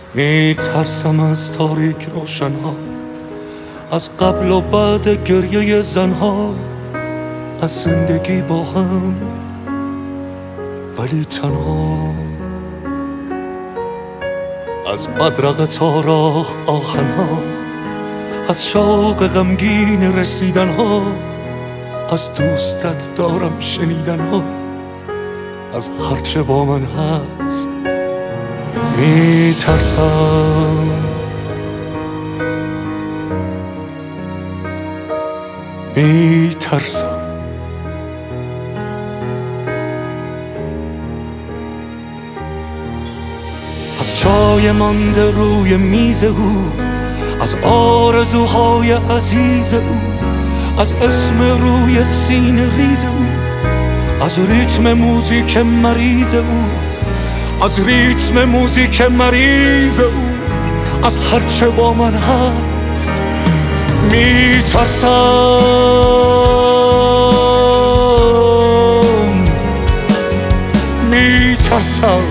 میترسم از تاریک روشنها، از قبل و بعد گریه زنها، از زندگی با هم ولی تنها، از بدرقه تا راه آهنها، از شوق غمگین رسیدنها، از دوستت دارم شنیدنها، از هرچه با من هست میترسم. از چای مانده روی میز او، از آرزوهای عزیز او، از اسم روی سینه ریز او، از ریتم موزیک مریض او، از ریتم موزیک مریض او، از هرچه با من هست میترسم.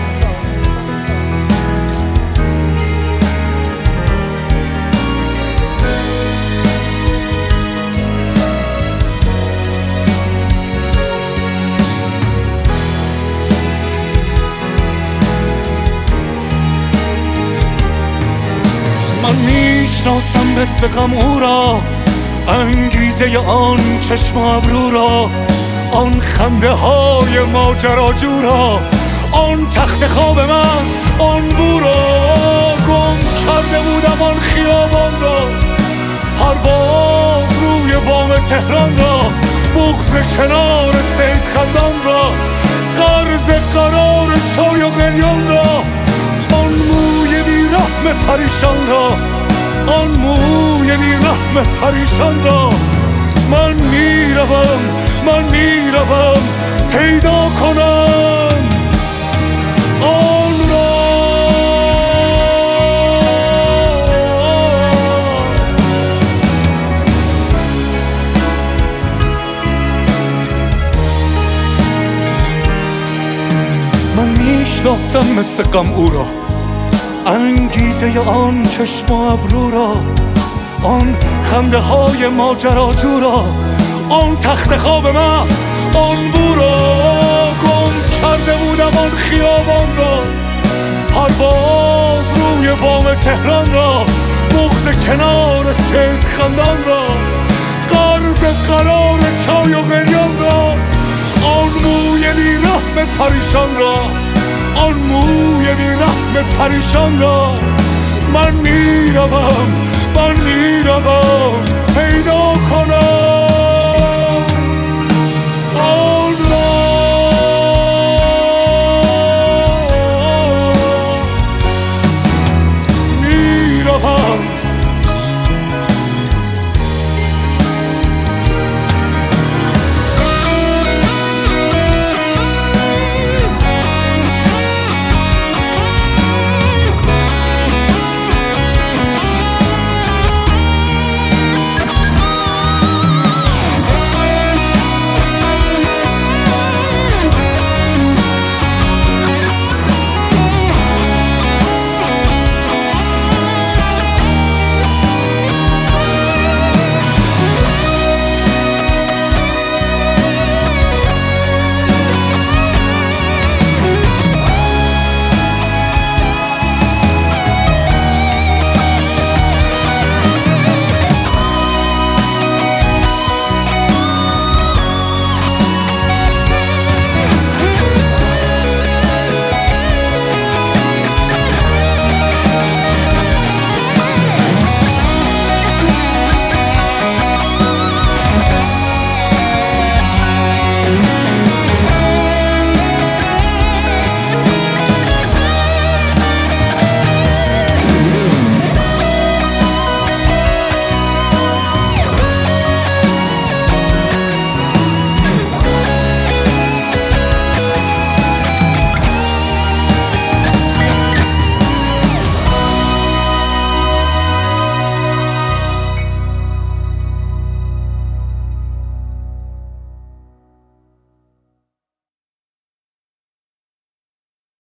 من میشناسم مثل غم او را، انگیزه آن چشم و ابرو را، آن خنده های ماجراجو را، آن تخت خواب مست آن بو را. گم کرده بودم آن خیابان را، پرواز روی بام تهران را، بغض کنار سید خندان را، قرض قرار چای و قلیان را، آن موی بیرحم پریشان را، آن موی بیرحم پریشان را. من میروم پیدا کنم آن را. من میشناسم مثل غم او را، انگیزه آن چشم و ابرو را، آن خنده های ماجراجو را، آن تخت خواب مست آن بو را. گم کرده بودم آن خیابان را، پرواز روی بام تهران را، بغض کنار سید خندان را، قرض قرار چای و قلیان را، آن موی بیرحم پریشان را، آن موی بیرحم پریشان را. من میروم پیدا کنم